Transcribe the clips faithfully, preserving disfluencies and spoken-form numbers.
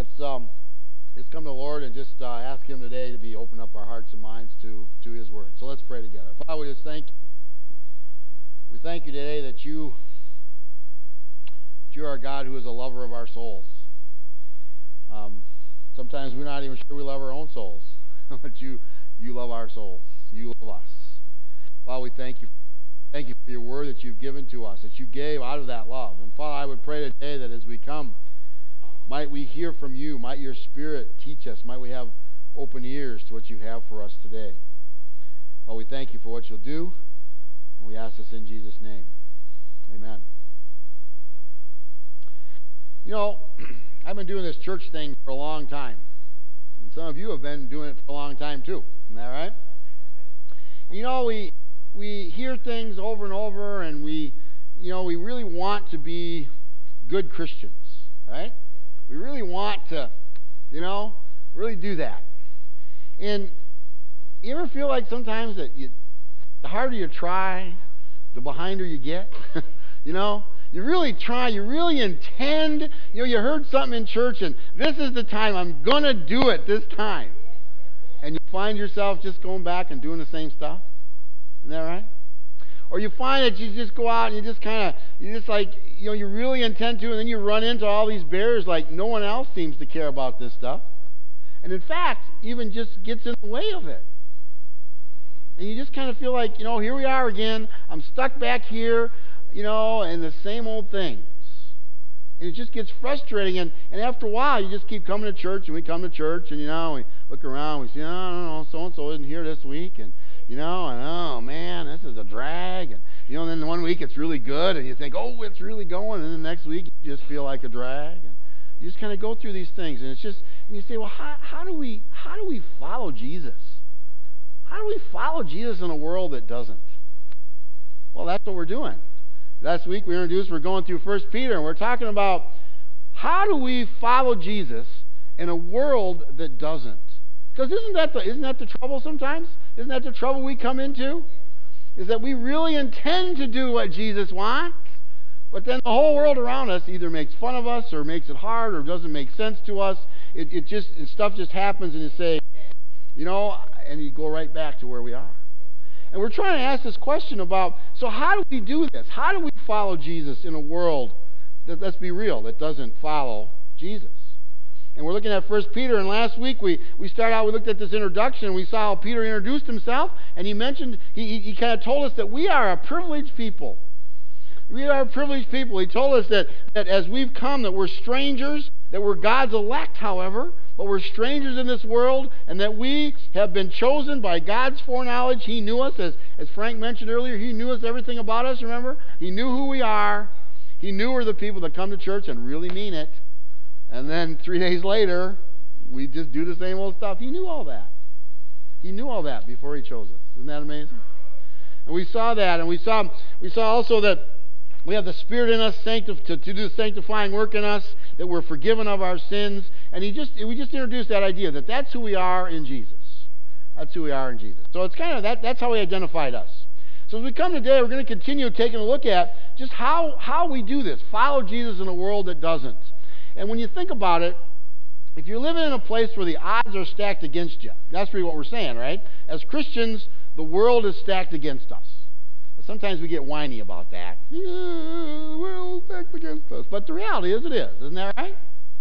Let's um, let's come to the Lord and just uh, ask Him today to be open up our hearts and minds to to His Word. So let's pray together. Father, we just thank you. We thank you today that you, that you are a God who is a lover of our souls. Um, sometimes we're not even sure we love our own souls, but you you love our souls. You love us. Father, we thank you. Thank you for your word that you've given to us, that you gave out of that love. And Father, I would pray today that as we come, might we hear from you, might your Spirit teach us, might we have open ears to what you have for us today. Well, we thank you for what you'll do, and we ask this in Jesus' name. Amen. You know, I've been doing this church thing for a long time, and some of you have been doing it for a long time too. Isn't that right? You know, we we hear things over and over, and we, you know, we really want to be good Christians, right? We really want to, you know, really do that. And you ever feel like sometimes that you, the harder you try, the behinder you get? You know, you really try, you really intend, you know, you heard something in church, and this is the time, I'm going to do it this time. And you find yourself just going back and doing the same stuff. Isn't that right? Or you find that you just go out and you just kind of, you just like, you know, you really intend to, and then you run into all these barriers like no one else seems to care about this stuff. And in fact, even just gets in the way of it. And you just kind of feel like, you know, here we are again. I'm stuck back here, you know, and the same old things. And it just gets frustrating. And, and after a while, you just keep coming to church, and we come to church, and, you know, we look around, we see, oh, I don't know, so-and-so isn't here this week, and you know, and oh man, this is a drag. And you know, and then one week it's really good, and you think, oh, it's really going, and then the next week you just feel like a drag. And you just kind of go through these things, and it's just, and you say, well, how, how do we, how do we follow Jesus? How do we follow Jesus in a world that doesn't? Well, that's what we're doing. Last week we introduced, we're going through First Peter, and we're talking about how do we follow Jesus in a world that doesn't? Because isn't that the isn't that the trouble sometimes? Isn't that the trouble we come into? Is that we really intend to do what Jesus wants, but then the whole world around us either makes fun of us or makes it hard or doesn't make sense to us. It, it just and stuff just happens, and you say, you know, and you go right back to where we are. And we're trying to ask this question about, so how do we do this? How do we follow Jesus in a world that, let's be real, that doesn't follow Jesus? And we're looking at First Peter, and last week we, we started out, we looked at this introduction, and we saw how Peter introduced himself, and he mentioned, he, he, he kind of told us that we are a privileged people. We are a privileged people. He told us that, that as we've come, that we're strangers, that we're God's elect, however, but we're strangers in this world, and that we have been chosen by God's foreknowledge. He knew us, as, as Frank mentioned earlier, He knew us, everything about us, remember? He knew who we are. He knew we're the people that come to church and really mean it. And then three days later, we just do the same old stuff. He knew all that. He knew all that before He chose us. Isn't that amazing? And we saw that, and we saw we saw also that we have the Spirit in us sanctif- to, to do the sanctifying work in us, that we're forgiven of our sins. And he just we just introduced that idea that that's who we are in Jesus. That's who we are in Jesus. So it's kind of that. That's how He identified us. So as we come today, we're going to continue taking a look at just how how we do this. Follow Jesus in a world that doesn't. And when you think about it, if you're living in a place where the odds are stacked against you, that's really what we're saying, right? As Christians, the world is stacked against us. But sometimes we get whiny about that. Yeah, the world's stacked against us. But the reality is it is. Isn't that right?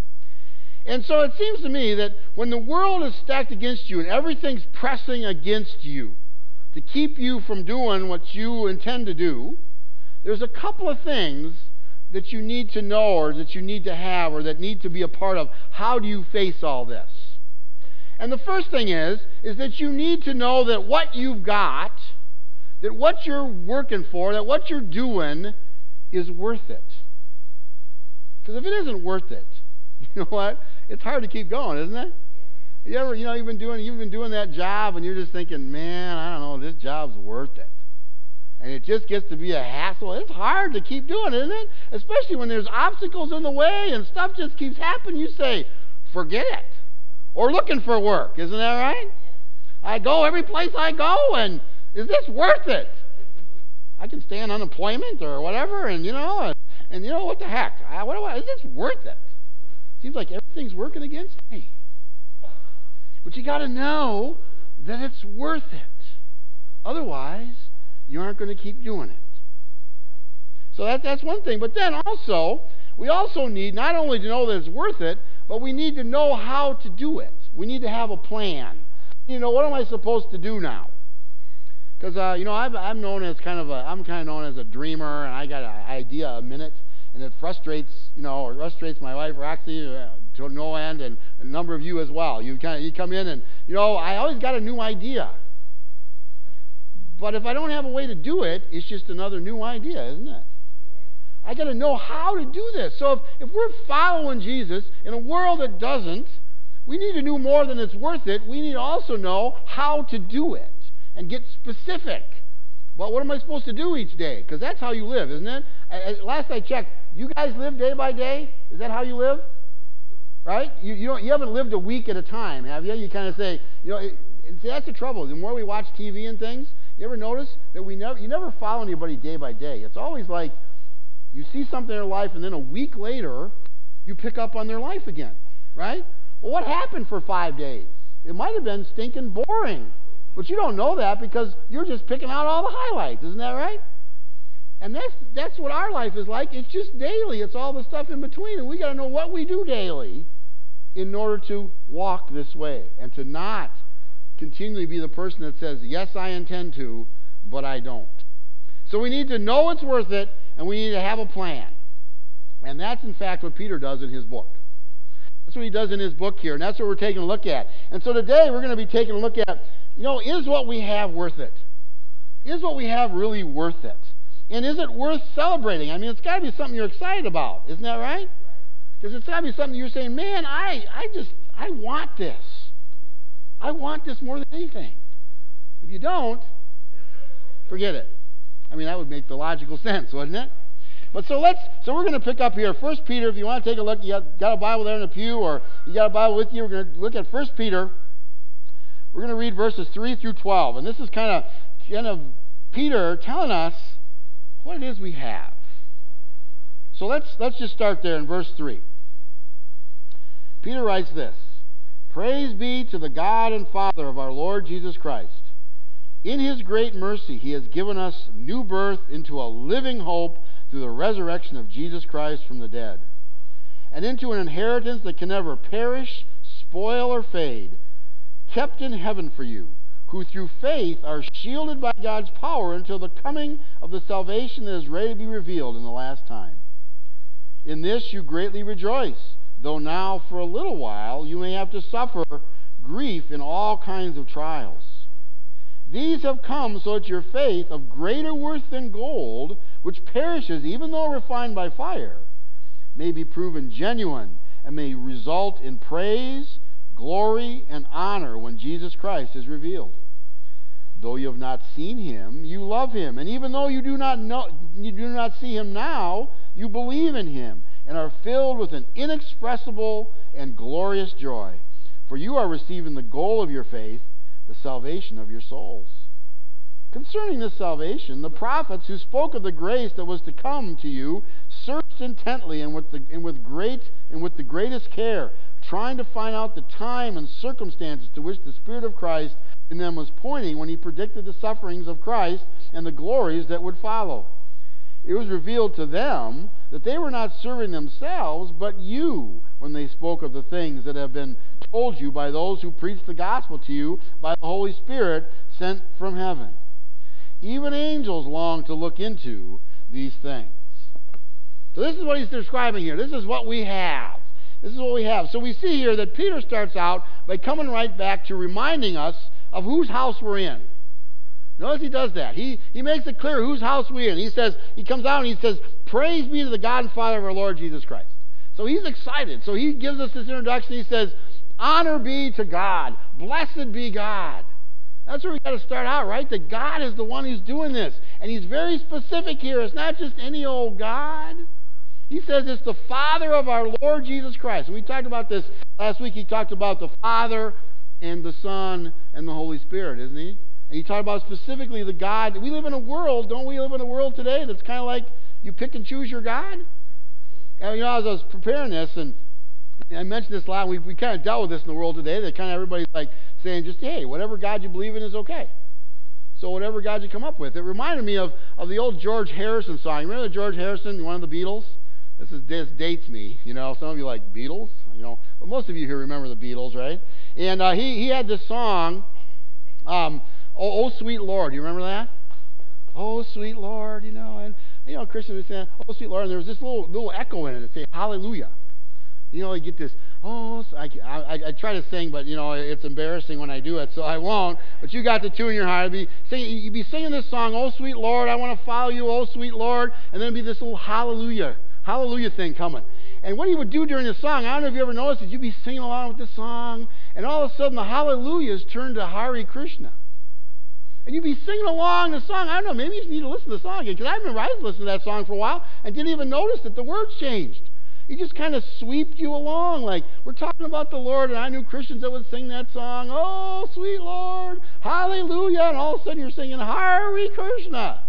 And so it seems to me that when the world is stacked against you and everything's pressing against you to keep you from doing what you intend to do, there's a couple of things that you need to know or that you need to have or that need to be a part of. How do you face all this? And the first thing is, is that you need to know that what you've got, that what you're working for, that what you're doing is worth it. Because if it isn't worth it, you know what? It's hard to keep going, isn't it? You ever, you know, you've been doing, you've been doing that job and you're just thinking, man, I don't know, this job's worth it. And it just gets to be a hassle. It's hard to keep doing, isn't it? Especially when there's obstacles in the way and stuff just keeps happening. You say, forget it. Or looking for work. Isn't that right? I go every place I go, and is this worth it? I can stay on unemployment or whatever, and you know, and, and you know, what the heck? I, what do I, is this worth it? Seems like everything's working against me. But you got to know that it's worth it. Otherwise, you aren't going to keep doing it. So that, that's one thing. But then also, we also need not only to know that it's worth it, but we need to know how to do it. We need to have a plan. You know, what am I supposed to do now? Because, uh, you know, I've, I'm known as kind of a, I'm kind of known as a dreamer, and I got an idea a minute, and it frustrates, you know, or frustrates my wife, Roxy, uh, to no end, and a number of you as well. You kind of, you come in and, you know, I always got a new idea. But if I don't have a way to do it, it's just another new idea, isn't it? I got to know how to do this. So if, if we're following Jesus in a world that doesn't, we need to do more than it's worth it. We need to also know how to do it and get specific. Well, what am I supposed to do each day? Because that's how you live, isn't it? I, I, last I checked, you guys live day by day? Is that how you live? Right? You you don't you haven't lived a week at a time, have you? You kind of say, you know, it, and see, that's the trouble. The more we watch T V and things, you ever notice that we never you never follow anybody day by day. It's always like you see something in their life, and then a week later, you pick up on their life again, right? Well, what happened for five days? It might have been stinking boring, but you don't know that because you're just picking out all the highlights. Isn't that right? And that's that's what our life is like. It's just daily. It's all the stuff in between, and we got to know what we do daily in order to walk this way and to not continually be the person that says, yes, I intend to, but I don't. So we need to know it's worth it, and we need to have a plan. And that's, in fact, what Peter does in his book. That's what he does in his book here, and that's what we're taking a look at. And so today we're going to be taking a look at, you know, is what we have worth it? Is what we have really worth it? And is it worth celebrating? I mean, it's got to be something you're excited about. Isn't that right? Because it's got to be something you're saying, man, I, I just, I want this. I want this more than anything. If you don't, forget it. I mean, that would make the logical sense, wouldn't it? But so let's, so we're going to pick up here. First Peter, if you want to take a look, you got, got a Bible there in the pew, or you got a Bible with you, we're going to look at First Peter. We're going to read verses three through twelve. And this is kind of, kind of Peter telling us what it is we have. So let's let's just start there in verse three. Peter writes this: Praise be to the God and Father of our Lord Jesus Christ. In his great mercy he has given us new birth into a living hope through the resurrection of Jesus Christ from the dead, and into an inheritance that can never perish, spoil, or fade, kept in heaven for you, who through faith are shielded by God's power until the coming of the salvation that is ready to be revealed in the last time. In this you greatly rejoice, though now for a little while you may have to suffer grief in all kinds of trials. These have come so that your faith, of greater worth than gold, which perishes even though refined by fire, may be proven genuine and may result in praise, glory, and honor when Jesus Christ is revealed. Though you have not seen him, you love him, and even though you do not know, you do not see him now, you believe in him and are filled with an inexpressible and glorious joy, for you are receiving the goal of your faith, the salvation of your souls. Concerning this salvation, the prophets who spoke of the grace that was to come to you searched intently and with the and with great and with the greatest care, trying to find out the time and circumstances to which the Spirit of Christ in them was pointing when he predicted the sufferings of Christ and the glories that would follow. It was revealed to them that they were not serving themselves, but you, when they spoke of the things that have been told you by those who preached the gospel to you by the Holy Spirit sent from heaven. Even angels long to look into these things. So this is what he's describing here. This is what we have. This is what we have. So we see here that Peter starts out by coming right back to reminding us of whose house we're in. Notice he does that. He he makes it clear whose house we're in. He says, he comes out and he says, praise be to the God and Father of our Lord Jesus Christ. So he's excited. So he gives us this introduction. He says, honor be to God. Blessed be God. That's where we got to start out, right? That God is the one who's doing this. And he's very specific here. It's not just any old God. He says it's the Father of our Lord Jesus Christ. And we talked about this last week. He talked about the Father and the Son and the Holy Spirit, isn't he? And he talked about specifically the God. We live in a world, don't we live in a world today that's kind of like you pick and choose your God? And, you know, as I was preparing this, and I mentioned this a lot. We, we kind of dealt with this in the world today. That kind of everybody's like saying just, hey, whatever God you believe in is okay. So whatever God you come up with. It reminded me of, of the old George Harrison song. Remember George Harrison, one of the Beatles? This is this dates me. You know, some of you like Beatles. You know, but most of you here remember the Beatles, right? And uh, he he had this song, um, oh, oh Sweet Lord. You remember that? Oh Sweet Lord, you know, and you know Christians would say, oh Sweet Lord, and there was this little little echo in it that say Hallelujah. You know, you get this, oh, I, I, I try to sing, but, you know, it's embarrassing when I do it, so I won't. But you got the tune in your heart. You'd be singing, you'd be singing this song, oh, sweet Lord, I want to follow you, oh, sweet Lord. And then it'd be this little hallelujah, hallelujah thing coming. And what he would do during the song, I don't know if you ever noticed it, you'd be singing along with the song, and all of a sudden the hallelujahs turned to Hare Krishna. And you'd be singing along the song. I don't know, maybe you just need to listen to the song again, because I remember I was listening to that song for a while and didn't even notice that the words changed. He just kind of swept you along, like we're talking about the Lord, and I knew Christians that would sing that song, oh, sweet Lord, hallelujah, and all of a sudden you're singing Hare Krishna.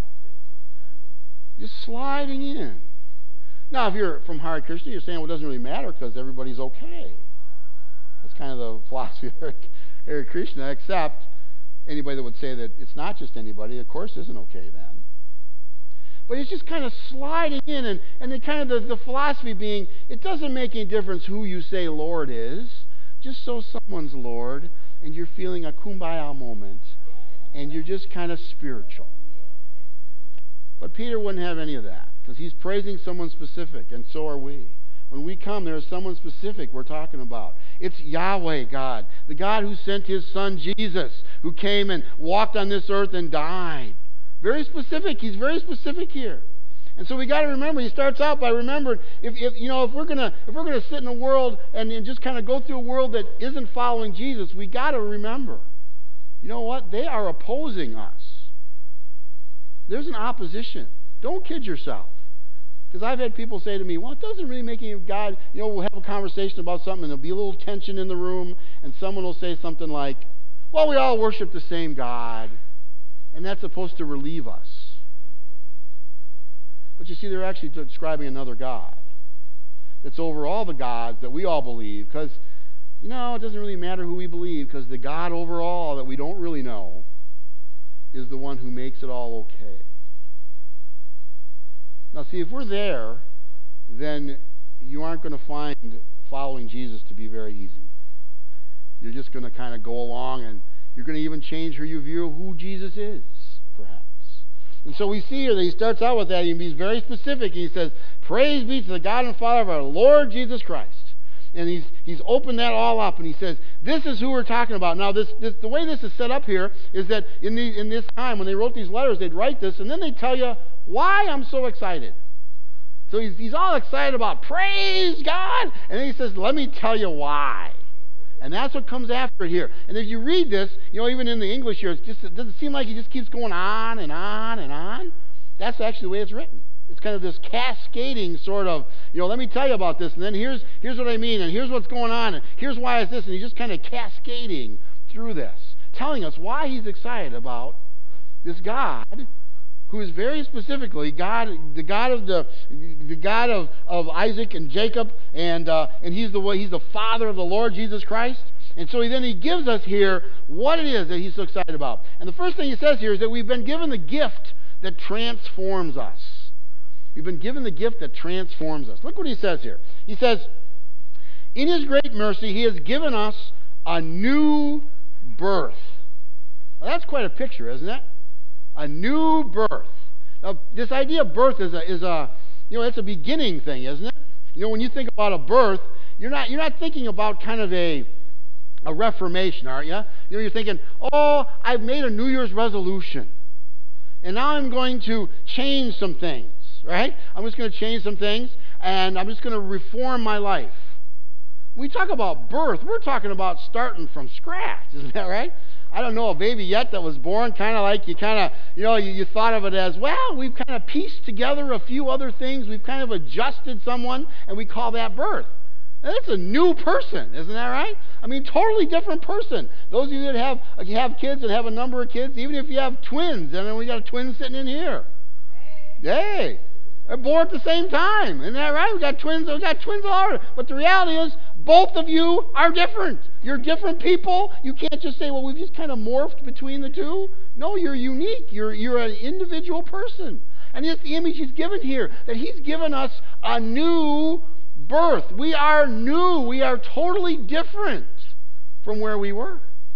Just sliding in. Now, if you're from Hare Krishna, you're saying, well, it doesn't really matter because everybody's okay. That's kind of the philosophy of Hare Krishna, except anybody that would say that it's not just anybody, of course, isn't okay then. But it's just kind of sliding in, and, and then kind of the, the philosophy being, it doesn't make any difference who you say Lord is, just so someone's Lord, and you're feeling a kumbaya moment, and you're just kind of spiritual. But Peter wouldn't have any of that, because he's praising someone specific, and so are we. When we come, there is someone specific we're talking about. It's Yahweh God, the God who sent his son Jesus, who came and walked on this earth and died. Very specific. He's very specific here. And so we got to remember, he starts out by remembering, if, if you know, if we're gonna if we're gonna sit in a world and, and just kind of go through a world that isn't following Jesus, we got to remember, you know what? They are opposing us. There's an opposition. Don't kid yourself. Because I've had people say to me, well, it doesn't really make any God, you know, we'll have a conversation about something and there'll be a little tension in the room, and someone will say something like, well, we all worship the same God. And that's supposed to relieve us. But you see, they're actually describing another God that's over all the gods that we all believe, because, you know, it doesn't really matter who we believe, because the God over all that we don't really know is the one who makes it all okay. Now, see, if we're there, then you aren't going to find following Jesus to be very easy. You're just going to kind of go along, and you're going to even change how you view who Jesus is, perhaps. And so we see here that he starts out with that, and he's very specific. He says, praise be to the God and Father of our Lord Jesus Christ. And he's he's opened that all up, and he says, this is who we're talking about. Now, this, this the way this is set up here is that in, the, in this time, when they wrote these letters, they'd write this, and then they'd tell you why I'm so excited. So he's, he's all excited about, praise God, and then he says, let me tell you why. And that's what comes after it here. And if you read this, you know, even in the English here, it just it doesn't seem like it just keeps going on and on and on. That's actually the way it's written. It's kind of this cascading sort of, you know, let me tell you about this, and then here's here's what I mean, and here's what's going on, and here's why it's this, and he's just kind of cascading through this, telling us why he's excited about this God, who is very specifically God, the God of the, the God of, of Isaac and Jacob, and uh, and he's the he's the Father of the Lord Jesus Christ. And so he, then he gives us here what it is that he's so excited about. And the first thing he says here is that we've been given the gift that transforms us. We've been given the gift that transforms us. Look what he says here. He says, in his great mercy, he has given us a new birth. Now, that's quite a picture, isn't it? A new birth. Now, this idea of birth is a, is a, you know, it's a beginning thing, isn't it? You know, when you think about a birth, you're not, you're not thinking about kind of a, a reformation, aren't you? You know, you're thinking, oh, I've made a New Year's resolution, and now I'm going to change some things, right? I'm just going to change some things, and I'm just going to reform my life. When we talk about birth, we're talking about starting from scratch, isn't that right? I don't know a baby yet that was born kind of like you kind of, you know, you, you thought of it as, well, we've kind of pieced together a few other things. We've kind of adjusted someone, and we call that birth. And that's a new person, isn't that right? I mean, totally different person. Those of you that have have kids and have a number of kids, even if you have twins, and then we got a twin sitting in here. Hey. Hey. They're born at the same time. Isn't that right? We got twins. We got twins all over. But the reality is, both of you are different. You're different people. You can't just say, well, we've just kind of morphed between the two. No, you're unique. You're, you're an individual person. And it's the image he's given here, that he's given us a new birth. We are new. We are totally different from where we were.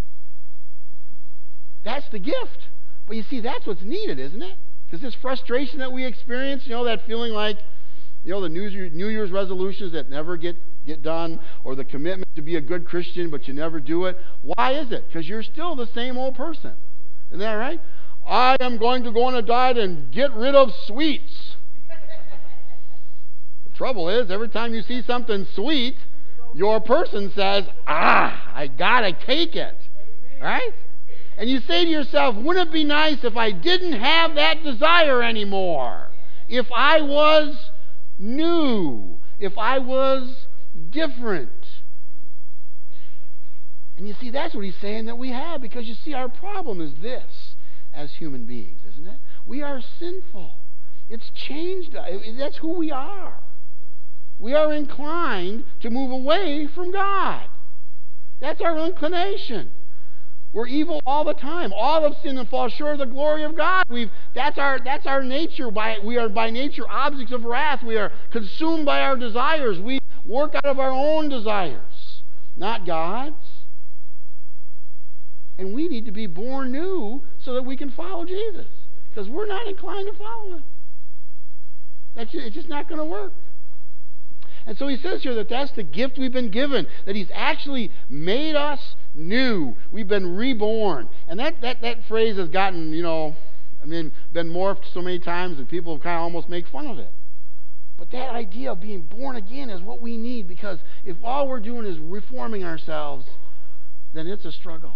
That's the gift. But you see, that's what's needed, isn't it? Because this frustration that we experience, you know, that feeling like, you know, the New Year's, New Year's resolutions that never get, get done, or the commitment to be a good Christian, but you never do it. Why is it? Because you're still the same old person. Isn't that right? I am going to go on a diet and get rid of sweets. The trouble is, every time you see something sweet, your person says, ah, I gotta take it. Right? And you say to yourself, wouldn't it be nice if I didn't have that desire anymore? If I was new, if I was different. And you see, that's what he's saying that we have, because you see, our problem is this as human beings, isn't it? We are sinful. It's changed us. That's who we are. We are inclined to move away from God. That's our inclination. We're evil all the time. All of sin and fall short of the glory of God. We've, that's our that's our nature. By, we are by nature objects of wrath. We are consumed by our desires. We work out of our own desires, not God's. And we need to be born new so that we can follow Jesus. Because we're not inclined to follow him. That's just, it's just not going to work. And so he says here that that's the gift we've been given, that he's actually made us new. We've been reborn. And that, that, that phrase has gotten, you know, I mean, been morphed so many times that people kind of almost make fun of it. But that idea of being born again is what we need, because if all we're doing is reforming ourselves, then it's a struggle.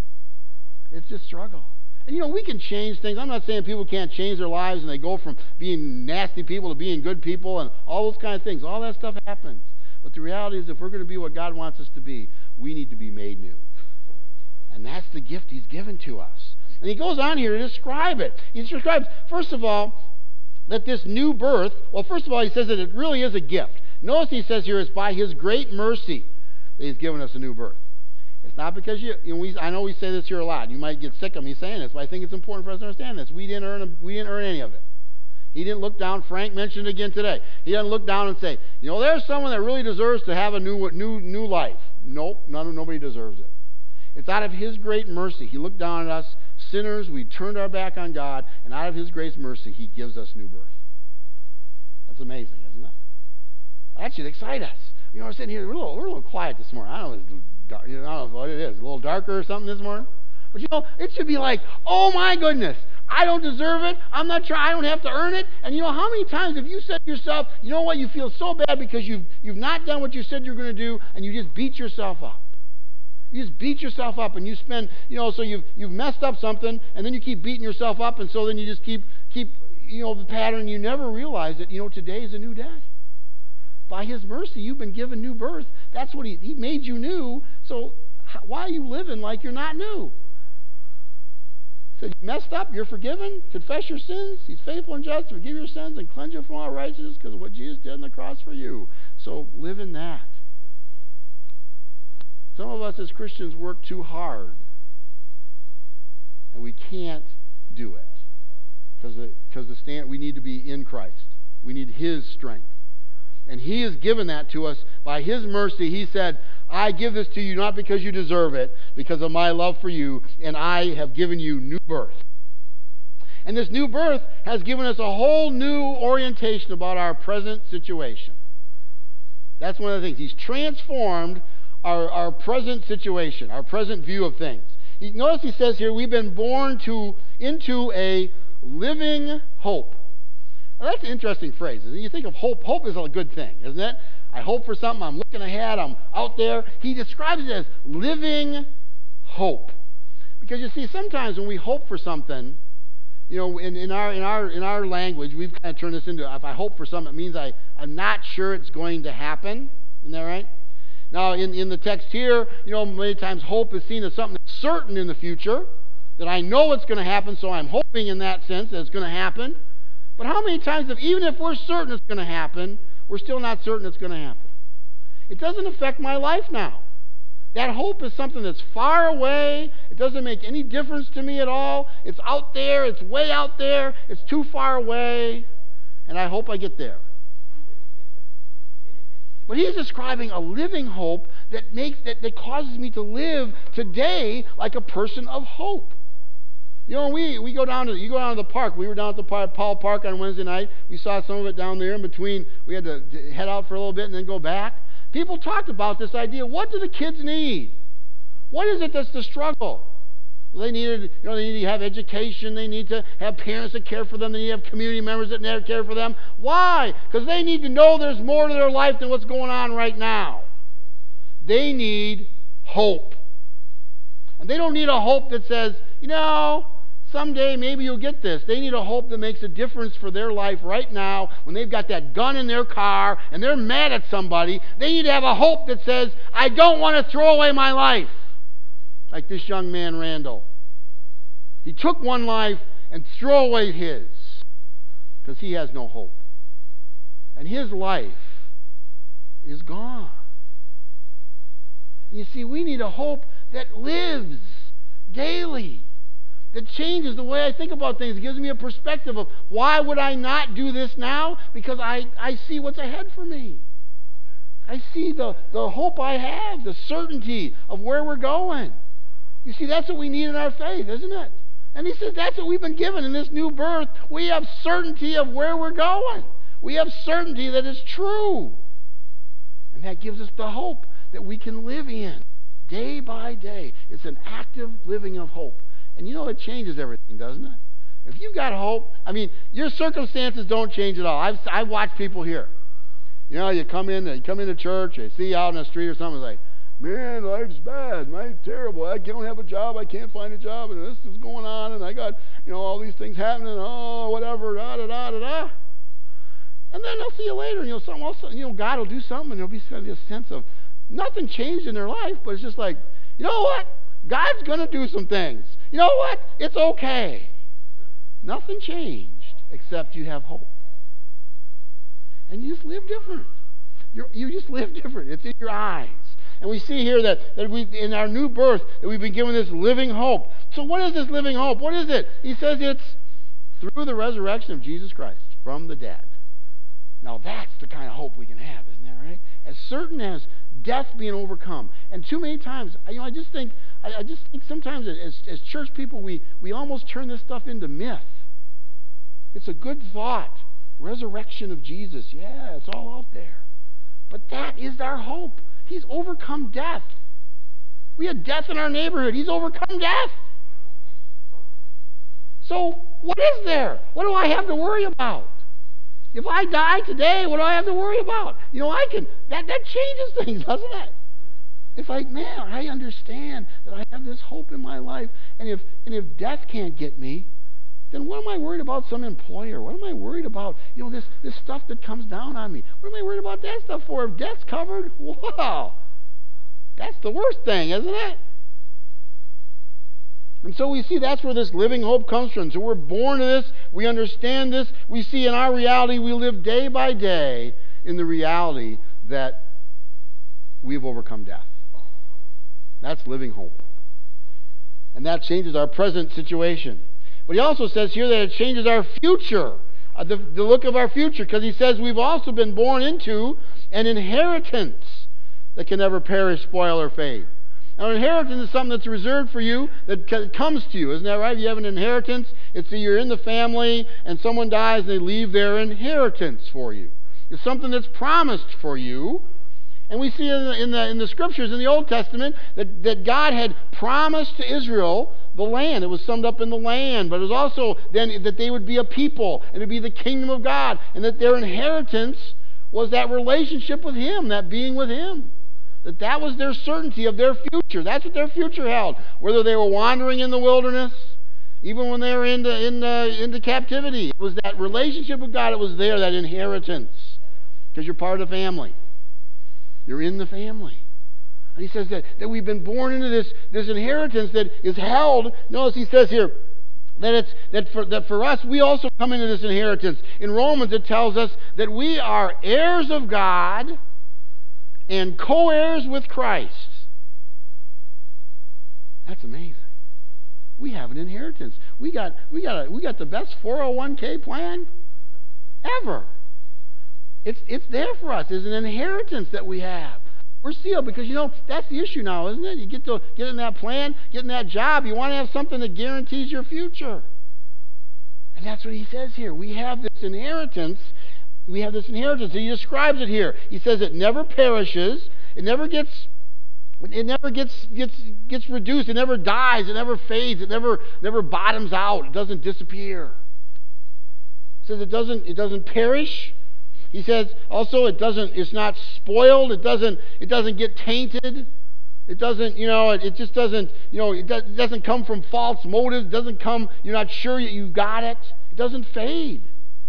It's a struggle. And, you know, we can change things. I'm not saying people can't change their lives and they go from being nasty people to being good people and all those kind of things. All that stuff happens. But the reality is, if we're going to be what God wants us to be, we need to be made new. And that's the gift he's given to us. And he goes on here to describe it. He describes, first of all, that this new birth, well, first of all, he says that it really is a gift. Notice he says here, it's by his great mercy that he's given us a new birth. It's not because you, you know, we, I know we say this here a lot. You might get sick of me saying this, but I think it's important for us to understand this. We didn't earn, a, we didn't earn any of it. He didn't look down. Frank mentioned it again today. He doesn't look down and say, you know, there's someone that really deserves to have a new, new, new life. Nope, none, nobody deserves it. It's out of his great mercy. He looked down at us, sinners. We turned our back on God, and out of his great mercy, he gives us new birth. That's amazing, isn't it? That should excite us. You know, we're sitting here, we're a little, we're a little quiet this morning. I don't know, it's dark, you know, I don't know what it is, a little darker or something this morning. But you know, it should be like, oh my goodness, I don't deserve it. I'm not trying. I don't have to earn it. And you know, how many times have you said to yourself, you know what, you feel so bad because you've you've not done what you said you're going to do, and you just beat yourself up. You just beat yourself up, and you spend, you know, so you've you've messed up something, and then you keep beating yourself up, and so then you just keep keep you know the pattern. You never realize that, you know, today is a new day. By his mercy, you've been given new birth. That's what he, he made you new. So why are you living like you're not new? He said, you messed up, you're forgiven. Confess your sins. He's faithful and just to forgive your sins and cleanse you from all righteousness because of what Jesus did on the cross for you. So live in that. Some of us as Christians work too hard, and we can't do it because the, because the stand, we need to be in Christ. We need his strength. And he has given that to us by his mercy. He said, I give this to you not because you deserve it, because of my love for you, and I have given you new birth. And this new birth has given us a whole new orientation about our present situation. That's one of the things. He's transformed our, our present situation, our present view of things. He, notice he says here, we've been born to into a living hope. Now, that's an interesting phrase. You think of hope. Hope is a good thing, isn't it? I hope for something. I'm looking ahead. I'm out there. He describes it as living hope. Because you see, sometimes when we hope for something, you know, in, in our in our in our language, we've kind of turned this into, if I hope for something, it means I, I'm not sure it's going to happen. Isn't that right? Now, in, in the text here, you know, many times hope is seen as something that's certain in the future, that I know it's going to happen, so I'm hoping in that sense that it's going to happen. But how many times, if, even if we're certain it's going to happen, we're still not certain it's going to happen? it doesn't affect my life now. That hope is something that's far away. It doesn't make any difference to me at all. It's out there. It's way out there. It's too far away. And I hope I get there. But he's describing a living hope that makes that, that causes me to live today like a person of hope. You know, we, we go down to you go down to the park. We were down at the park, Paul Park on Wednesday night. We saw some of it down there in between. We had to, to head out for a little bit and then go back. People talked about this idea. What do the kids need? What is it that's the struggle? Well, they needed, you know, they need to have education. They need to have parents that care for them. They need to have community members that care for them. Why? Because they need to know there's more to their life than what's going on right now. They need hope. And they don't need a hope that says, you know, someday maybe you'll get this. They need a hope that makes a difference for their life right now when they've got that gun in their car and they're mad at somebody. They need to have a hope that says, I don't want to throw away my life. Like this young man, Randall. He took one life and threw away his because he has no hope. And his life is gone. You see, we need a hope that lives daily, that changes the way I think about things. It gives me a perspective of why would I not do this now? Because I, I see what's ahead for me. I see the, the hope I have, the certainty of where we're going. You see, that's what we need in our faith, isn't it? And he says that's what we've been given in this new birth. We have certainty of where we're going. We have certainty that it's true. And that gives us the hope that we can live in day by day. It's an active living of hope. And you know, it changes everything, doesn't it? If you've got hope, I mean, your circumstances don't change at all. I've, I've watched people here. You know, you come in, you come into church, they see you out in the street or something, like, man, life's bad, life's terrible. I don't have a job, I can't find a job, and this is going on, and I got, you know, all these things happening, oh, whatever, da da da da da. And then they'll see you later, and you know, something else, you know, God will do something, and there'll be this sense of nothing changed in their life, but it's just like, you know what? God's going to do some things. You know what? It's okay. Nothing changed except you have hope. And you just live different. You're, you just live different. It's in your eyes. And we see here that, that we, in our new birth, that we've been given this living hope. So what is this living hope? What is it? He says it's through the resurrection of Jesus Christ from the dead. Now that's the kind of hope we can have, isn't that right? As certain as death being overcome. And too many times, you know, I just think, I, I just think sometimes as, as church people, we, we almost turn this stuff into myth. It's a good thought. Resurrection of Jesus. Yeah, it's all out there. But that is our hope. He's overcome death. We had death in our neighborhood. He's overcome death. So what is there? What do I have to worry about? If I die today, what do I have to worry about? You know, I can, that, that changes things, doesn't it? It's like, man, I understand that I have this hope in my life. And if and if death can't get me, then what am I worried about some employer? What am I worried about? You know, this, this stuff that comes down on me. What am I worried about that stuff for? If death's covered, wow. That's the worst thing, isn't it? And so we see that's where this living hope comes from. So we're born to this. We understand this. We see in our reality, we live day by day in the reality that we've overcome death. That's living hope. And that changes our present situation. But he also says here that it changes our future, uh, the, the look of our future, because he says we've also been born into an inheritance that can never perish, spoil, or fade. Now, an inheritance is something that's reserved for you, that c- comes to you. Isn't that right? If you have an inheritance, it's that you're in the family and someone dies and they leave their inheritance for you. It's something that's promised for you. And we see in the, in the, in the scriptures in the Old Testament that, that God had promised to Israel the land. It was summed up in the land, but it was also then that they would be a people and it would be the kingdom of God, and that their inheritance was that relationship with Him, that being with Him. That that was their certainty of their future. That's what their future held. Whether they were wandering in the wilderness, even when they were into, in, uh, into captivity, it was that relationship with God that was there, that inheritance. Because you're part of the family. You're in the family. And he says that, that we've been born into this, this inheritance that is held. Notice he says here that it's that for that for us we also come into this inheritance. In Romans it tells us that we are heirs of God and co-heirs with Christ. That's amazing. We have an inheritance. We got we got a, we got the best four oh one k plan ever. It's it's there for us. It's an inheritance that we have. We're sealed because, you know, that's the issue now, isn't it? You get to get in that plan, get in that job. You want to have something that guarantees your future. And that's what he says here. We have this inheritance. We have this inheritance. And he describes it here. He says it never perishes. It never gets it never gets gets gets reduced. It never dies. It never fades. It never never bottoms out. It doesn't disappear. He says it doesn't it doesn't perish. He says also it doesn't it's not spoiled. It doesn't it doesn't get tainted. It doesn't, you know, it, it just doesn't, you know, it, do, it doesn't come from false motives. It doesn't come, you're not sure that you got it. It doesn't fade.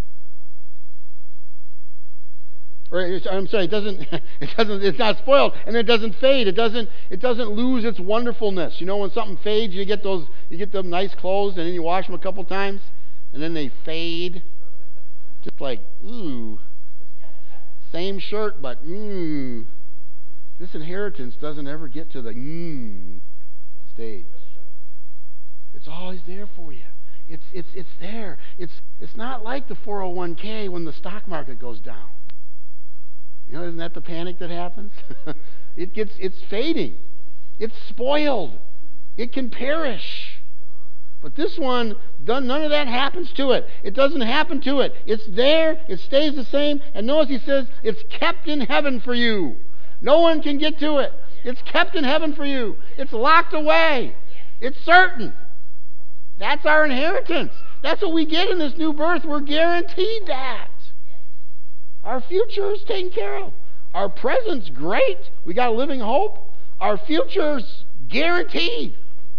Or I'm sorry, it doesn't it doesn't it's not spoiled, and it doesn't fade. It doesn't it doesn't lose its wonderfulness. You know, when something fades, you get those you get them nice clothes and then you wash them a couple times and then they fade. Just like, ooh. Same shirt, but mmm. This inheritance doesn't ever get to the mmm stage. It's always there for you. It's it's it's there. It's it's not like the four oh one k when the stock market goes down. You know, isn't that the panic that happens? it gets it's fading. It's spoiled. It can perish. But this one, none of that happens to it. It doesn't happen to it. It's there. It stays the same. And notice he says it's kept in heaven for you. No one can get to it. It's kept in heaven for you. It's locked away. It's certain. That's our inheritance. That's what we get in this new birth. We're guaranteed that. Our future is taken care of. Our present's great. We got a living hope. Our future's guaranteed.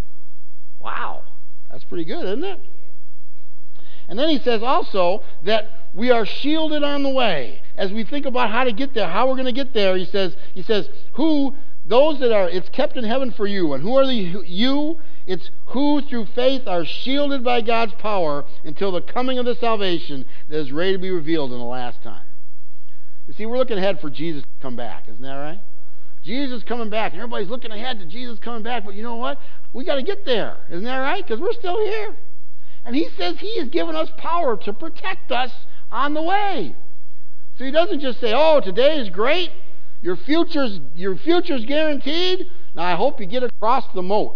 Wow. That's pretty good, isn't it? And then he says also that we are shielded on the way. As we think about how to get there, how we're going to get there, he says, he says, who, those that are, it's kept in heaven for you. And who are the you? It's who through faith are shielded by God's power until the coming of the salvation that is ready to be revealed in the last time. You see, we're looking ahead for Jesus to come back. Isn't that right? Jesus is coming back. And everybody's looking ahead to Jesus coming back. But you know what? We got to get there. Isn't that right? Because we're still here. And he says he has given us power to protect us on the way. So he doesn't just say, oh, today is great. Your future's, your future's guaranteed. Now I hope you get across the moat.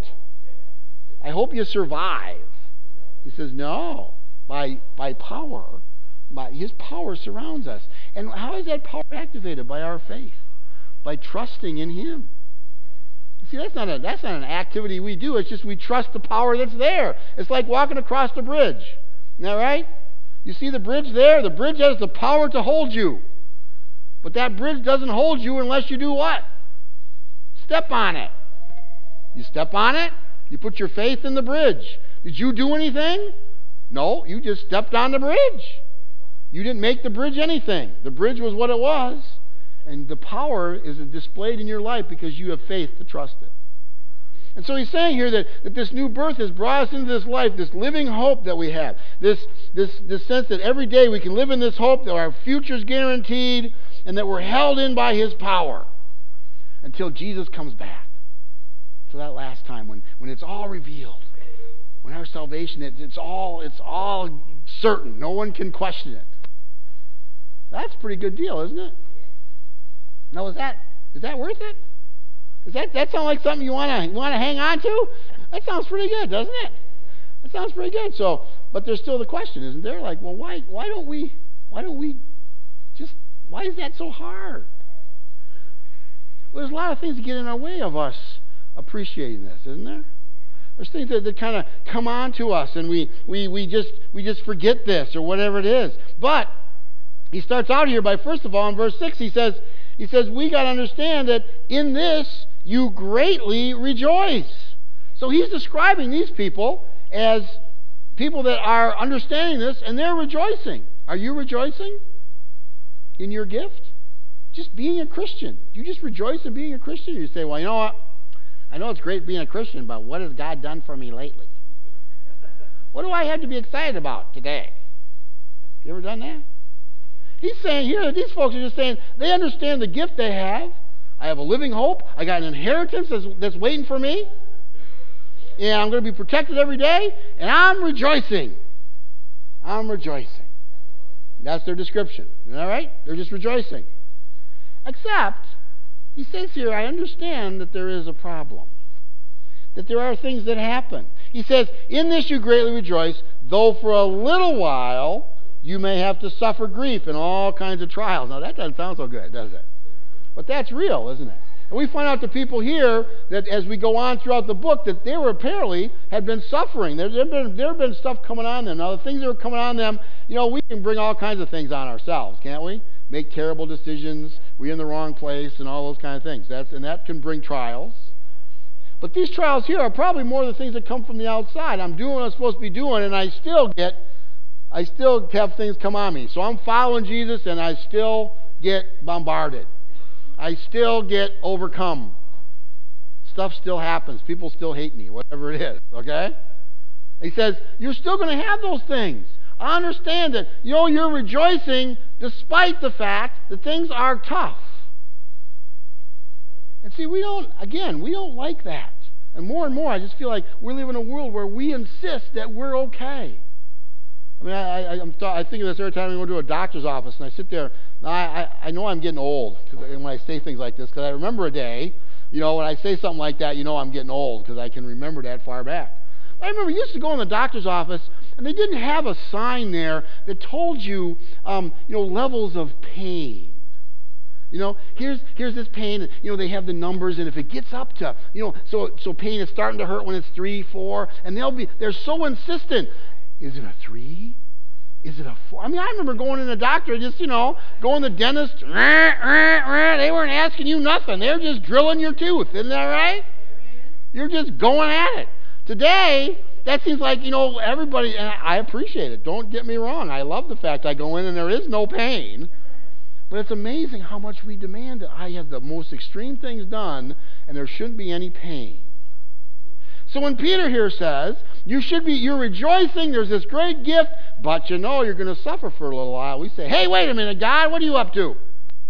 I hope you survive. He says, no. By, by power, by, his power surrounds us. And how is that power activated? By our faith. By trusting in him. See, that's not a that's not an activity we do. It's just we trust the power that's there. It's like walking across the bridge. Isn't that right? You see the bridge there? The bridge has the power to hold you. But that bridge doesn't hold you unless you do what? Step on it. You step on it, you put your faith in the bridge. Did you do anything? No, you just stepped on the bridge. You didn't make the bridge anything. The bridge was what it was. And the power is displayed in your life because you have faith to trust it. And so he's saying here that, that this new birth has brought us into this life, this living hope that we have. This, this, this sense that every day we can live in this hope, that our future's guaranteed, and that we're held in by his power until Jesus comes back. To that last time when, when it's all revealed. When our salvation, it, it's all it's all certain. No one can question it. That's a pretty good deal, isn't it? Now, is that is that worth it? Does that that sound like something you wanna you wanna hang on to? That sounds pretty good, doesn't it? That sounds pretty good. So, but there's still the question, isn't there? Like, well, why why don't we why don't we just why is that so hard? Well, there's a lot of things that get in our way of us appreciating this, isn't there? There's things that, that kind of come on to us, and we we we just we just forget this or whatever it is. But he starts out here by first of all in verse six, he says. He says, we got to understand that in this you greatly rejoice. So he's describing these people as people that are understanding this, and they're rejoicing. Are you rejoicing in your gift? Just being a Christian. You just rejoice in being a Christian? You say, well, you know what? I know it's great being a Christian, but what has God done for me lately? What do I have to be excited about today? You ever done that? He's saying here that these folks are just saying they understand the gift they have, I have a living hope. I got an inheritance that's, that's waiting for me. And I'm going to be protected every day. And I'm rejoicing. I'm rejoicing. That's their description. All right? They're just rejoicing. Except, he says here, I understand that there is a problem. That there are things that happen. He says, in this you greatly rejoice, though for a little while you may have to suffer grief and all kinds of trials. Now that doesn't sound so good, does it? But that's real, isn't it? And we find out the people here that as we go on throughout the book that they were apparently had been suffering. There had been, there had been stuff coming on them. Now the things that were coming on them, you know, we can bring all kinds of things on ourselves, can't we? Make terrible decisions. We're in the wrong place and all those kind of things. That's and that can bring trials. But these trials here are probably more the things that come from the outside. I'm doing what I'm supposed to be doing, and I still get, I still have things come on me. So I'm following Jesus, and I still get bombarded. I still get overcome. Stuff still happens. People still hate me, whatever it is, okay? He says, you're still going to have those things. I understand that, you know, you're rejoicing despite the fact that things are tough. And see, we don't, again, we don't like that. And more and more, I just feel like we live in a world where we insist that we're okay. I mean, I, I, I'm th- I think of this every time I go to a doctor's office, and I sit there. Now, I, I, I know I'm getting old when I say things like this, because I remember a day, you know, when I say something like that, you know I'm getting old, because I can remember that far back. I remember you used to go in the doctor's office, and they didn't have a sign there that told you, um, you know, levels of pain. You know, here's here's this pain. And, you know, they have the numbers, and if it gets up to, you know, so so pain is starting to hurt when it's three, four, and they'll be they're so insistent. Is it a three? Is it a four? I mean, I remember going in the doctor, just, you know, going to the dentist. Rah, rah, rah, they weren't asking you nothing. They were just drilling your tooth. Isn't that right? You're just going at it. Today, that seems like, you know, everybody, and I appreciate it. Don't get me wrong. I love the fact I go in and there is no pain. But it's amazing how much we demand that I have the most extreme things done and there shouldn't be any pain. So when Peter here says, you should be, you're rejoicing, there's this great gift, but you know you're going to suffer for a little while. We say, hey, wait a minute, God, what are you up to?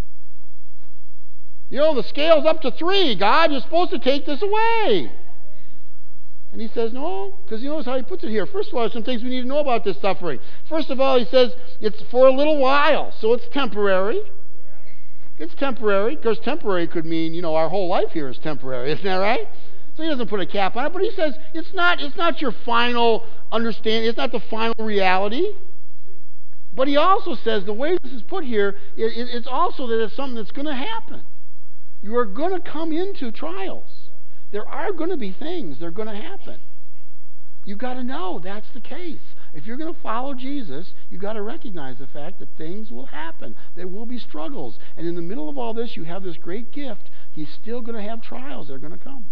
You know, the scale's up to three. God, you're supposed to take this away. And he says, no, because he knows how he puts it here. First of all, there's some things we need to know about this suffering. First of all, he says it's for a little while, so it's temporary. It's temporary, because temporary could mean, you know, our whole life here is temporary, isn't that right? So he doesn't put a cap on it, but he says it's not, it's not your final understanding, it's not the final reality. But he also says the way this is put here, it, it, it's also that it's something that's going to happen. You are going to come into trials. There are going to be things that are going to happen. You've got to know that's the case. If you're going to follow Jesus, you've got to recognize the fact that things will happen. There will be struggles. And in the middle of all this, you have this great gift. He's still going to have trials that are going to come.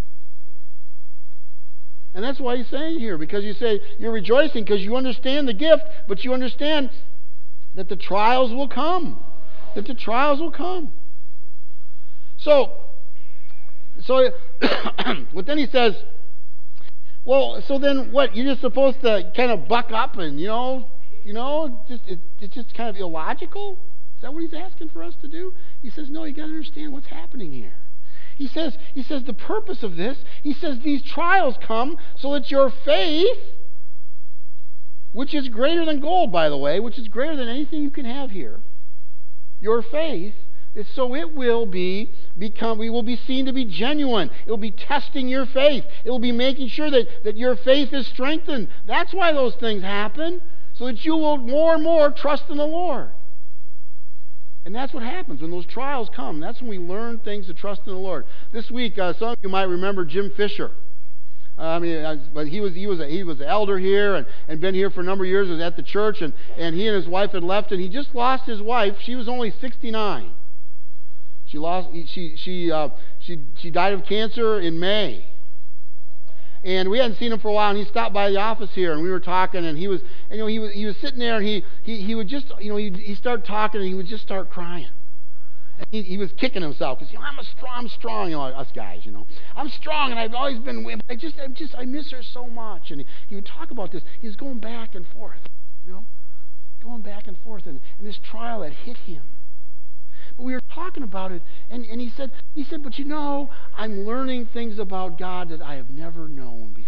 And that's why he's saying here, because you say you're rejoicing because you understand the gift, but you understand that the trials will come. That the trials will come. So, so but then he says, well, so then what? You're just supposed to kind of buck up and, you know, you know, just it, it's just kind of illogical? Is that what he's asking for us to do? He says, no, you got to understand what's happening here. He says, he says the purpose of this, he says these trials come so that your faith, which is greater than gold, by the way, which is greater than anything you can have here, your faith, is so it will be become, we will be seen to be genuine. It will be testing your faith. It will be making sure that, that your faith is strengthened. That's why those things happen, so that you will more and more trust in the Lord. And that's what happens when those trials come. That's when we learn things to trust in the Lord. This week, uh, some of you might remember Jim Fisher. Uh, I mean, uh, but he was he was a, he was an elder here and, and been here for a number of years. Was at the church, and, and he and his wife had left, and he just lost his wife. She was only sixty-nine. She lost. She she uh, she she died of cancer in May. And we hadn't seen him for a while, and he stopped by the office here, and we were talking, and he was, and, you know, he was he was sitting there, and he he, he would just, you know, he he started talking, and he would just start crying. And he, he was kicking himself because, you know, I'm a strong, I'm strong, you know, us guys, you know, I'm strong, and I've always been. I just, I just, I miss her so much. And he, he would talk about this. He was going back and forth, you know, going back and forth, and, and this trial had hit him. but we were talking about it, and, and he said, he said, but you know, I'm learning things about God that I have never known before.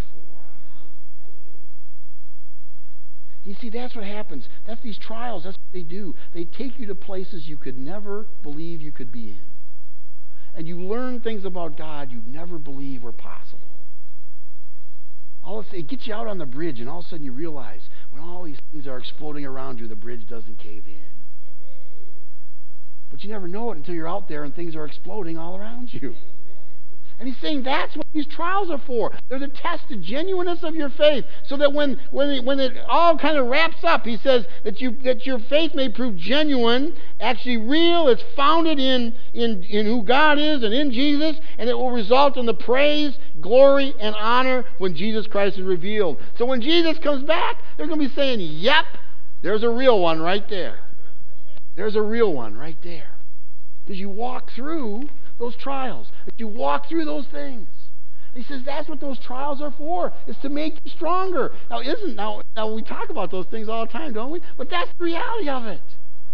You see, that's what happens. That's these trials. That's what they do. They take you to places you could never believe you could be in. And you learn things about God you'd never believe were possible. All of a sudden, it gets you out on the bridge, and all of a sudden you realize when all these things are exploding around you, the bridge doesn't cave in. But you never know it until you're out there and things are exploding all around you. And he's saying that's what these trials are for. They're to test the genuineness of your faith, so that when when it, when it all kind of wraps up, he says that you that your faith may prove genuine, actually real. It's founded in in in who God is and in Jesus, and it will result in the praise, glory, and honor when Jesus Christ is revealed. So when Jesus comes back, they're going to be saying, "Yep, there's a real one right there. There's a real one right there," because you walk through those trials. You walk through those things. He says that's what those trials are for, is to make you stronger. Now, isn't now, now we talk about those things all the time, don't we? But that's the reality of it.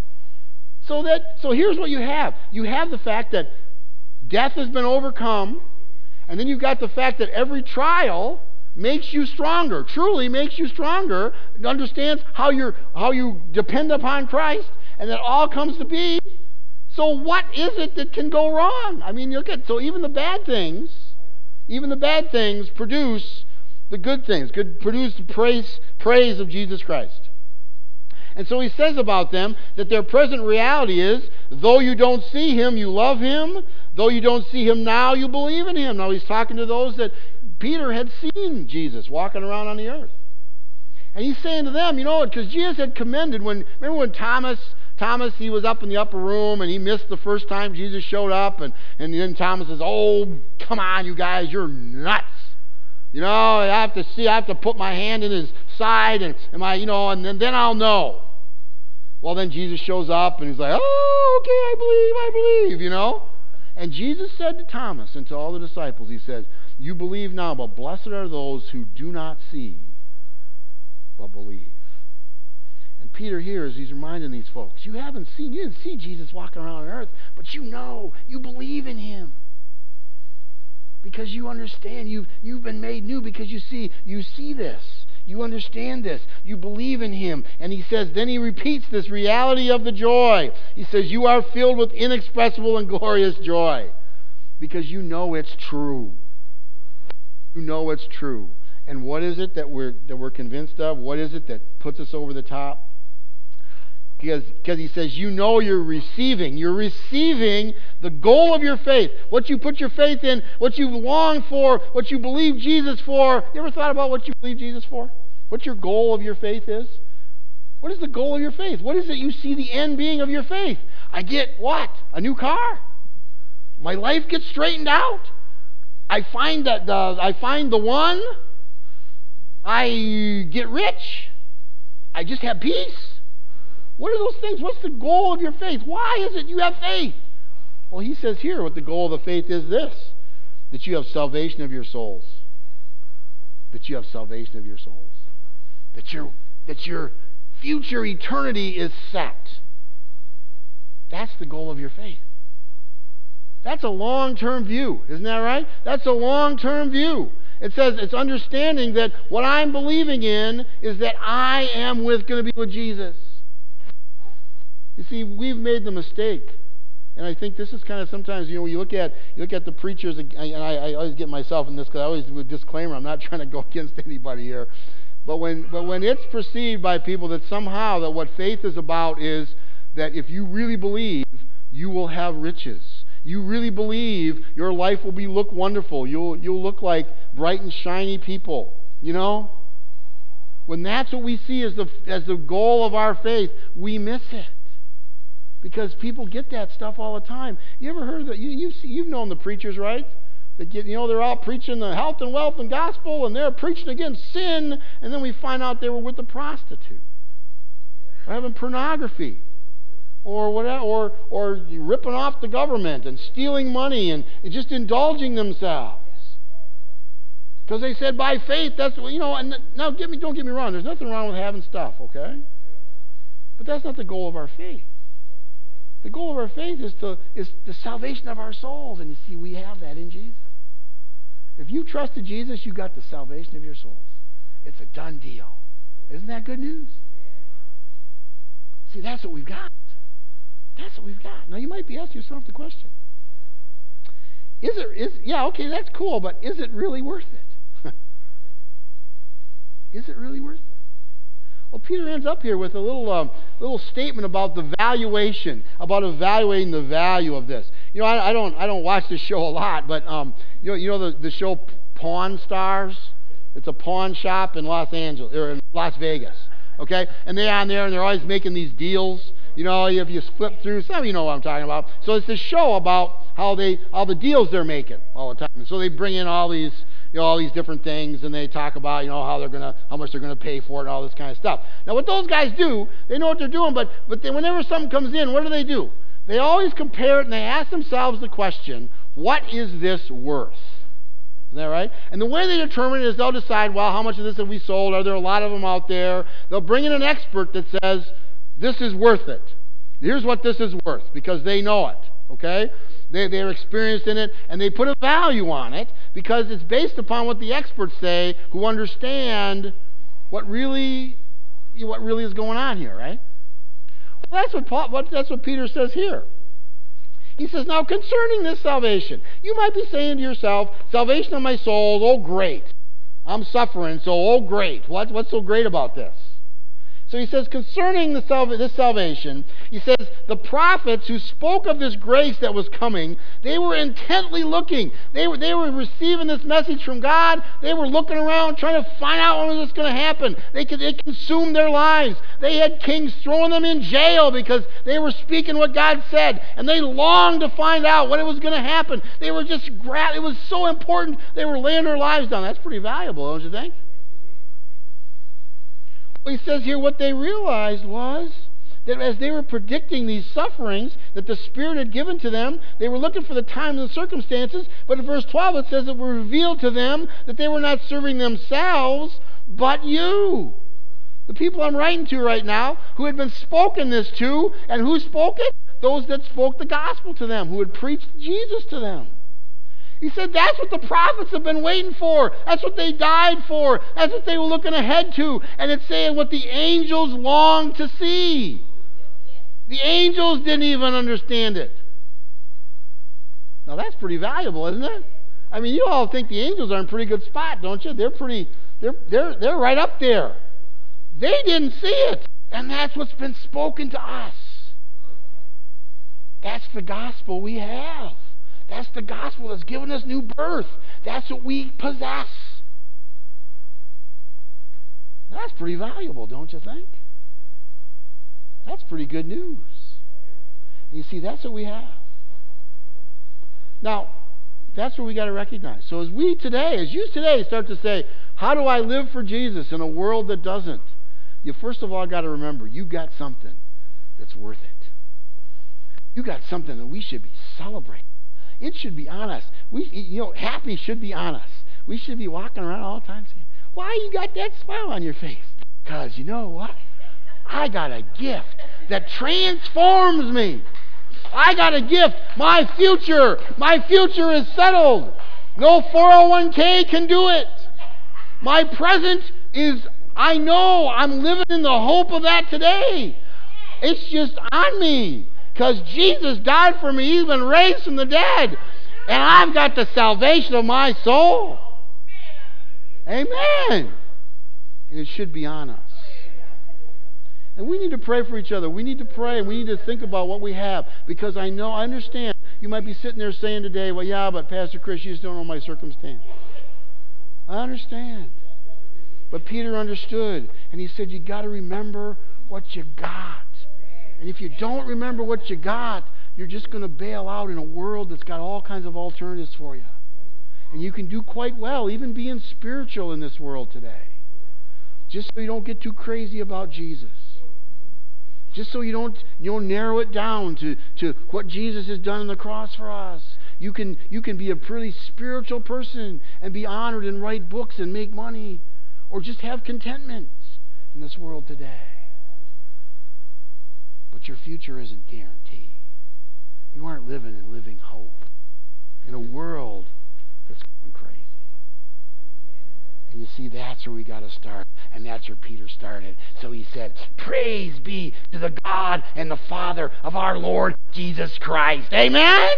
So that so here's what you have. You have the fact that death has been overcome, and then you've got the fact that every trial makes you stronger, truly makes you stronger, understands how you're how you depend upon Christ, and that all comes to be. So what is it that can go wrong? I mean, look at, so even the bad things, even the bad things produce the good things, could produce the praise, praise of Jesus Christ. And so he says about them that their present reality is, though you don't see him, you love him. Though you don't see him now, you believe in him. Now he's talking to those that Peter had seen Jesus walking around on the earth. And he's saying to them, you know, because Jesus had commended when, remember when Thomas... Thomas, he was up in the upper room, and he missed the first time Jesus showed up, and, and then Thomas says, "Oh, come on, you guys, you're nuts. You know, I have to see, I have to put my hand in his side, and, and my, you know, and then, then I'll know." Well, then Jesus shows up, and he's like, "Oh, okay, I believe, I believe," you know. And Jesus said to Thomas and to all the disciples, he said, "You believe now, but blessed are those who do not see, but believe." And Peter here, as he's reminding these folks, you haven't seen, you didn't see Jesus walking around on earth, but you know, you believe in him. Because you understand, you've, you've been made new because you see, you see this. You understand this. You believe in him. And he says, then he repeats this reality of the joy. He says, you are filled with inexpressible and glorious joy. Because you know it's true. You know it's true. And what is it that we're that we're convinced of? What is it that puts us over the top? Because, because he says, you know you're receiving. You're receiving the goal of your faith. What you put your faith in, what you long for, what you believe Jesus for. You ever thought about what you believe Jesus for? What your goal of your faith is? What is the goal of your faith? What is it you see the end being of your faith? I get what? A new car. My life gets straightened out. I find that the I find the one. I get rich. I just have peace. What are those things? What's the goal of your faith? Why is it you have faith? Well, he says here what the goal of the faith is this, that you have salvation of your souls. That you have salvation of your souls. That your, that your future eternity is set. That's the goal of your faith. That's a long-term view. Isn't that right? That's a long-term view. It says it's understanding that what I'm believing in is that I am with going to be with Jesus. You see, we've made the mistake, and I think this is kind of sometimes, you know, you look at you look at the preachers, and I, I always get myself in this because I always do a disclaimer. I'm not trying to go against anybody here, but when but when it's perceived by people that somehow that what faith is about is that if you really believe, you will have riches. You really believe your life will be look wonderful. You'll you'll look like bright and shiny people. You know, when that's what we see as the as the goal of our faith, we miss it. Because people get that stuff all the time. You ever heard that? You, you've, you've known the preachers, right? That get, you know, they're all preaching the health and wealth and gospel, and they're preaching against sin, and then we find out they were with a prostitute, or having pornography, or whatever, or or ripping off the government and stealing money and just indulging themselves. Because they said by faith, that's you know. And now, get me, don't get me wrong. There's nothing wrong with having stuff, okay? But that's not the goal of our faith. The goal of our faith is to is the salvation of our souls. And you see, we have that in Jesus. If you trusted Jesus, you got the salvation of your souls. It's a done deal. Isn't that good news? See, that's what we've got. That's what we've got. Now, you might be asking yourself the question. Is it, is, yeah, okay, that's cool, but is it really worth it? Is it really worth it? Well, Peter ends up here with a little uh, little statement about the valuation, about evaluating the value of this. You know, I, I don't I don't watch this show a lot, but um, you know, you know the, the show Pawn Stars? It's a pawn shop in Los Angeles or in Las Vegas. Okay, and they're on there and they're always making these deals. You know, if you flip through, some of you know what I'm talking about. So it's this show about how they all the deals they're making all the time. And so they bring in all these, you know, all these different things, and they talk about, you know, how they're gonna, how much they're gonna pay for it, and all this kind of stuff. Now, what those guys do, they know what they're doing, but but then whenever something comes in, what do they do? They always compare it, and they ask themselves the question, what is this worth? Isn't that right? And the way they determine it is they'll decide, well, how much of this have we sold? Are there a lot of them out there? They'll bring in an expert that says, this is worth it. Here's what this is worth, because they know it, okay? They, they're experienced in it, and they put a value on it because it's based upon what the experts say who understand what really, what really is going on here, right? Well, that's what, Paul, what, that's what Peter says here. He says, now concerning this salvation, you might be saying to yourself, salvation of my soul, oh great. I'm suffering, so oh great. What, what's so great about this? So he says, concerning the salva- this salvation, he says, the prophets who spoke of this grace that was coming, they were intently looking. They were, they were receiving this message from God. They were looking around, trying to find out when was this going to happen. They, could, they consumed their lives. They had kings throwing them in jail because they were speaking what God said. And they longed to find out what it was going to happen. They were just, gra- it was so important. They were laying their lives down. That's pretty valuable, don't you think? He says here what they realized was that as they were predicting these sufferings that the Spirit had given to them, they were looking for the times and circumstances, but in verse twelve it says it was revealed to them that they were not serving themselves, but you. The people I'm writing to right now, who had been spoken this to, and who spoke it? Those that spoke the gospel to them, who had preached Jesus to them. He said that's what the prophets have been waiting for. That's what they died for. That's what they were looking ahead to. And it's saying what the angels longed to see. The angels didn't even understand it. Now that's pretty valuable, isn't it? I mean, you all think the angels are in a pretty good spot, don't you? They're pretty, they're, they're, they're right up there. They didn't see it. And that's what's been spoken to us. That's the gospel we have. That's the gospel that's given us new birth. That's what we possess. That's pretty valuable, don't you think? That's pretty good news. And you see, that's what we have. Now, that's what we got to recognize. So as we today, as you today start to say, how do I live for Jesus in a world that doesn't? You first of all got to remember, you got something that's worth it. You got something that we should be celebrating. It should be on us. We, you know, happy should be on us. We should be walking around all the time saying, why you got that smile on your face? Because you know what? I got a gift that transforms me. I got a gift. My future, my future is settled. No four oh one k can do it. My present is, I know I'm living in the hope of that today. It's just on me. Because Jesus died for me. He's been raised from the dead. And I've got the salvation of my soul. Amen. And it should be on us. And we need to pray for each other. We need to pray and we need to think about what we have. Because I know, I understand. You might be sitting there saying today, well, yeah, but Pastor Chris, you just don't know my circumstance. I understand. But Peter understood. And he said, you got to remember what you got. And if you don't remember what you got, you're just going to bail out in a world that's got all kinds of alternatives for you. And you can do quite well, even being spiritual in this world today. Just so you don't get too crazy about Jesus. Just so you don't, you don't narrow it down to, to what Jesus has done on the cross for us. You can, you can be a pretty spiritual person and be honored and write books and make money. Or just have contentment in this world today. But your future isn't guaranteed. You aren't living in living hope in a world that's going crazy. And you see, that's where we got to start. And that's where Peter started. So he said, praise be to the God and the Father of our Lord Jesus Christ. Amen?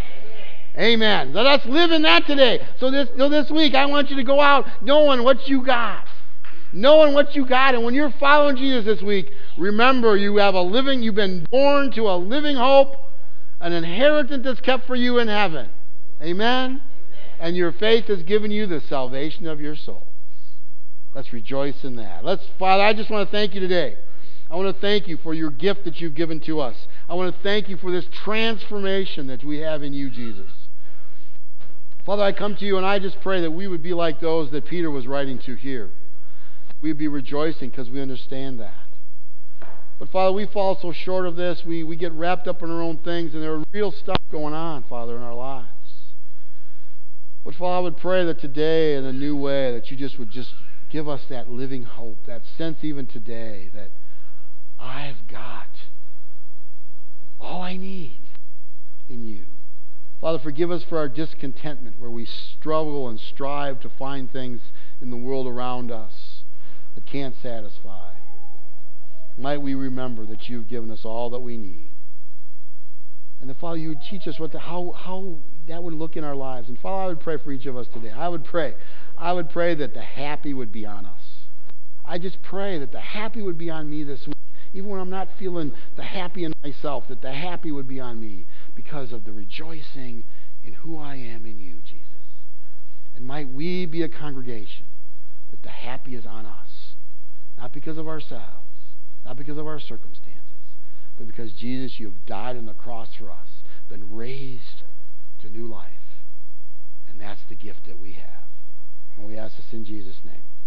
Amen. So let's live in that today. So this, so this week, I want you to go out knowing what you got. Knowing what you got. And when you're following Jesus this week, remember you have a living, you've been born to a living hope, an inheritance that's kept for you in heaven. Amen? And your faith has given you the salvation of your souls. Let's rejoice in that. Let's, Father, I just want to thank you today. I want to thank you for your gift that you've given to us. I want to thank you for this transformation that we have in you, Jesus. Father, I come to you and I just pray that we would be like those that Peter was writing to here. We'd be rejoicing because we understand that. But Father, we fall so short of this. We, we get wrapped up in our own things, and there's real stuff going on, Father, in our lives. But Father, I would pray that today in a new way that you just would just give us that living hope, that sense even today that I've got all I need in you. Father, forgive us for our discontentment where we struggle and strive to find things in the world around us that can't satisfy. Might we remember that you've given us all that we need. And that, Father, you would teach us what the, how, how that would look in our lives. And Father, I would pray for each of us today. I would pray. I would pray that the happy would be on us. I just pray that the happy would be on me this week. Even when I'm not feeling the happy in myself, that the happy would be on me because of the rejoicing in who I am in you, Jesus. And might we be a congregation that the happy is on us. Not because of ourselves, not because of our circumstances, but because, Jesus, you have died on the cross for us, been raised to new life. And that's the gift that we have. And we ask this in Jesus' name.